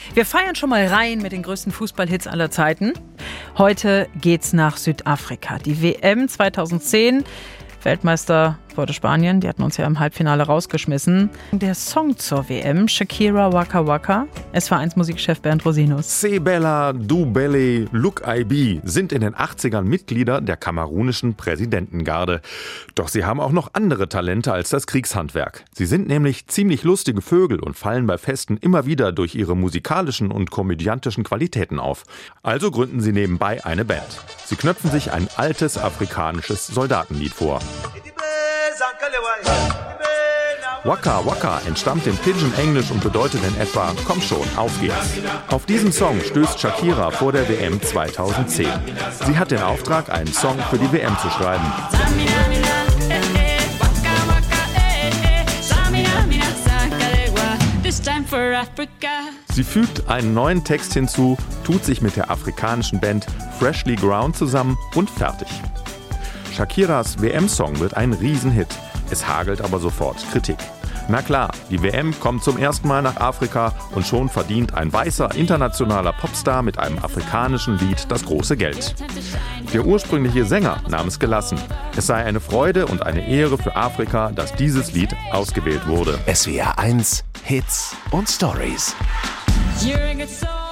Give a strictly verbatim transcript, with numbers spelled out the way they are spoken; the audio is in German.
Wir feiern schon mal rein mit den größten Fußballhits aller Zeiten. Heute geht's nach Südafrika. Die W M zweitausendzehn. Weltmeister wurde Spanien, die hatten uns ja im Halbfinale rausgeschmissen. Der Song zur W M, Shakira Waka Waka. S V eins Musikchef Bernd Rosinus. Se Bella, Du Belly, Look I Be sind in den achtzigern Mitglieder der kamerunischen Präsidentengarde. Doch sie haben auch noch andere Talente als das Kriegshandwerk. Sie sind nämlich ziemlich lustige Vögel und fallen bei Festen immer wieder durch ihre musikalischen und komödiantischen Qualitäten auf. Also gründen sie nebenbei eine Band. Sie knöpfen sich ein altes afrikanisches Soldatenlied vor. Waka Waka entstammt dem Pidgin-Englisch und bedeutet in etwa „Komm schon, auf geht's". Auf diesen Song stößt Shakira vor der W M zweitausendzehn. Sie hat den Auftrag, einen Song für die W M zu schreiben. Sie fügt einen neuen Text hinzu, tut sich mit der afrikanischen Band Freshly Ground zusammen und fertig. Shakiras W M-Song wird ein Riesenhit. Es hagelt aber sofort Kritik. Na klar, die W M kommt zum ersten Mal nach Afrika und schon verdient ein weißer internationaler Popstar mit einem afrikanischen Lied das große Geld. Der ursprüngliche Sänger nahm es gelassen. Es sei eine Freude und eine Ehre für Afrika, dass dieses Lied ausgewählt wurde. S W R eins Hits und Stories.